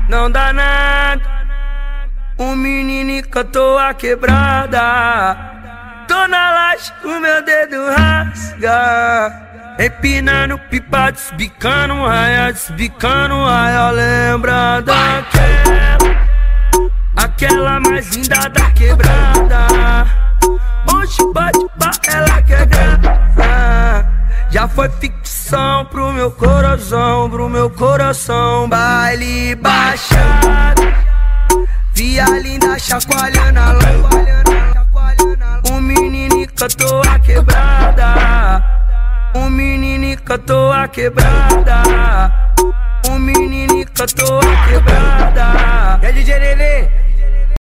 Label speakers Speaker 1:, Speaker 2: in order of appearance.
Speaker 1: não dá nada. O menino cantou a quebrada. Tô na laje, o meu dedo rasga. Empinando pipa, desbicando raia, desbicando raia. Lembra aquela mais linda da quebrada. Onde bate pra ela que é grata. Já foi ficção pro meu coração, pro meu coração. Baile baixado, via linda chacoalhando a lama. O menino cantou a quebrada. O menino cantou a quebrada. O menino cantou a quebrada.
Speaker 2: E aí, DJ Nenê,